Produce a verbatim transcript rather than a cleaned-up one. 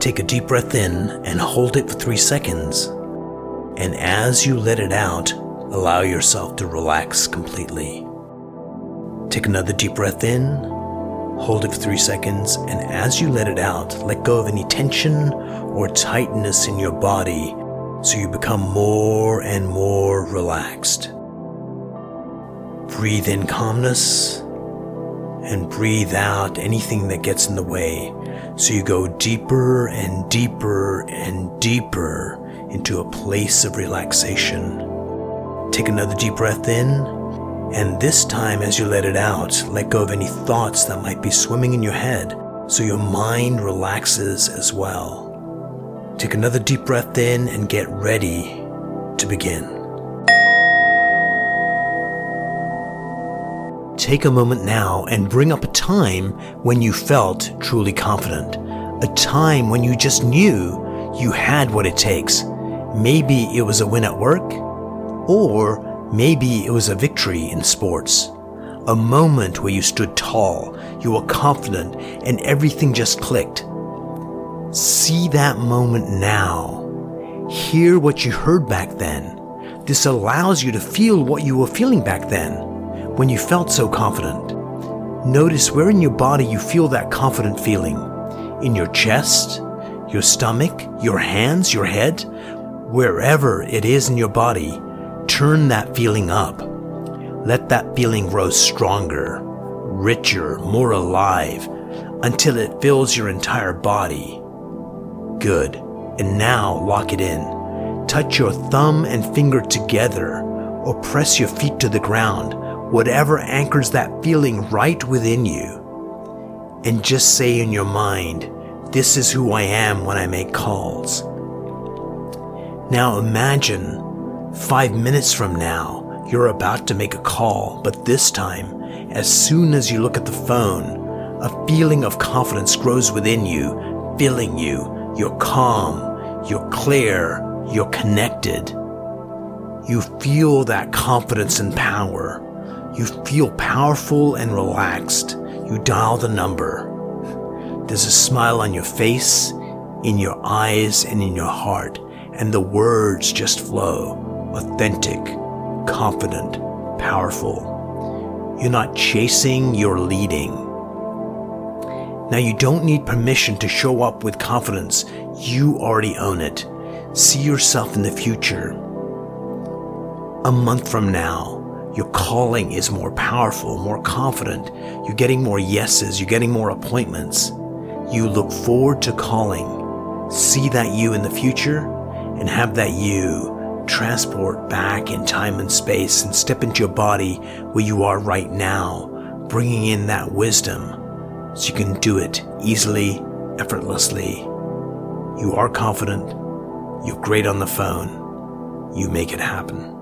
Take a deep breath in and hold it for three seconds. And as you let it out, allow yourself to relax completely. Take another deep breath in, hold it for three seconds, and as you let it out, let go of any tension or tightness in your body so you become more and more relaxed. Breathe in calmness and breathe out anything that gets in the way so you go deeper and deeper and deeper into a place of relaxation. Take another deep breath in, and this time as you let it out, let go of any thoughts that might be swimming in your head so your mind relaxes as well. Take another deep breath in and get ready to begin. Take a moment now and bring up a time when you felt truly confident. A time when you just knew you had what it takes. Maybe it was a win at work, or maybe it was a victory in sports. A moment where you stood tall, you were confident, and everything just clicked. See that moment now. Hear what you heard back then. This allows you to feel what you were feeling back then, when you felt so confident. Notice where in your body you feel that confident feeling. In your chest, your stomach, your hands, your head, wherever it is in your body, turn that feeling up. Let that feeling grow stronger, richer, more alive, until it fills your entire body. Good. And now lock it in. Touch your thumb and finger together, or press your feet to the ground, whatever anchors that feeling right within you. And just say in your mind, this is who I am when I make calls. Now imagine, five minutes from now, you're about to make a call, but this time, as soon as you look at the phone, a feeling of confidence grows within you, filling you. You're calm, you're clear, you're connected. You feel that confidence and power. You feel powerful and relaxed. You dial the number. There's a smile on your face, in your eyes, and in your heart, and the words just flow. Authentic, confident, powerful. You're not chasing, you're leading. Now you don't need permission to show up with confidence. You already own it. See yourself in the future. A month from now, your calling is more powerful, more confident. You're getting more yeses. You're getting more appointments. You look forward to calling. See that you in the future and have that you transport back in time and space and step into your body where you are right now, bringing in that wisdom so you can do it easily, effortlessly. You are confident. You're great on the phone. You make it happen.